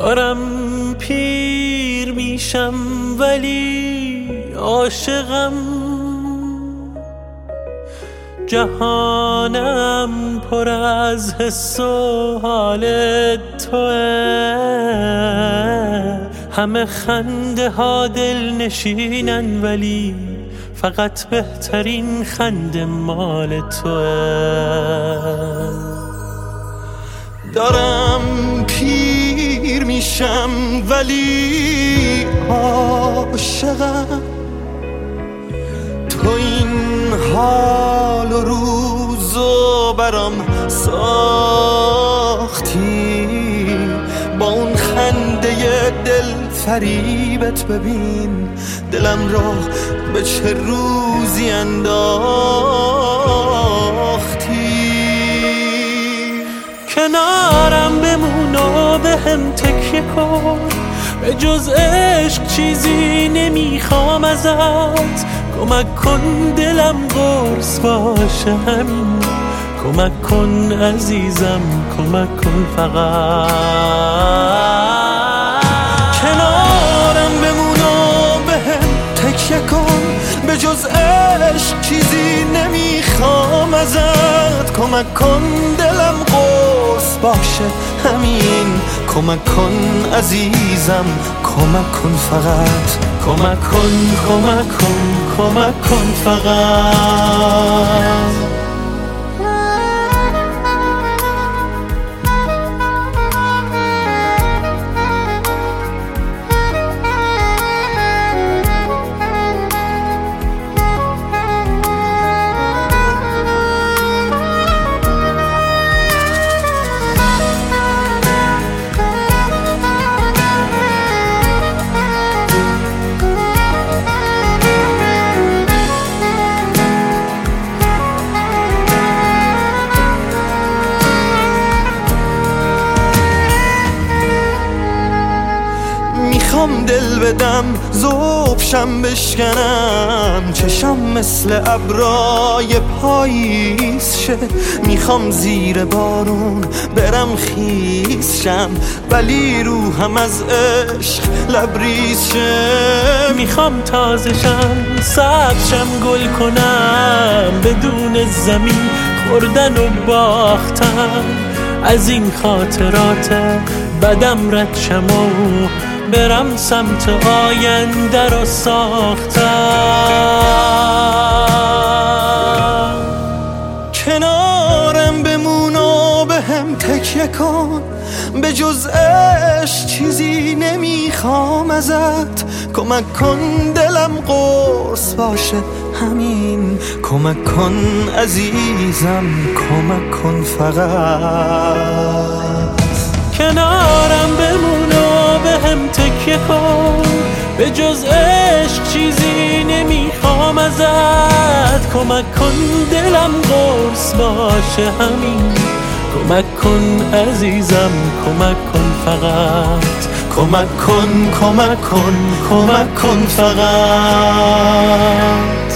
دارم پیر میشم ولی عاشقم، جهانم پر از حس و حال توه. همه خنده ها دل نشینن ولی فقط بهترین خنده مال توه. دارم پیر میشم ولی عاشقم، تو این حال و روزو برام ساختی، با اون خنده دل فریبت ببین دلم را به چه روزی انداختی. کنارم بمون و به هم تکیه کن، به جز عشق چیزی نمیخوام ازت. کمک کن دلم قرص باشه همین، کمک کن عزیزم، کمک کن فقط. کنارم بمون و به هم تکیه کن، به جز عشق چیزی نمیخوام ازت. کمک کن دلم قرص باشه همین، کمک کن عزیزم، کمک کن فقط. کمک کن، کمک کن، کمک کن فقط. میخوام دل بدم ذوبشم بشکنم، چشم مثل ابرای پاییز شه. میخوام زیر بارون برم خیس شم، ولی روحم از عشق لبریز شه. میخوام تازشم سبزشم گل کنم، بدون زمین خوردن و باختم. از این خاطرات بدم رد شم و برم سمت آینده رو ساختم. کنارم بمون و به هم تکیه کن، به جز عشق چیزی نمیخوام ازت. کمک کن دلم قرص باشه همین، کمک کن عزیزم، کمک کن فقط. کنارم بمون و به هم تکیه کن، به جز عشق چیزی نمیخوام ازت. کمک کن دلم قرص باشه همین، کمک کن عزیزم، کمک کن فقط. کمک کن، کمک کن، کمک کن فقط.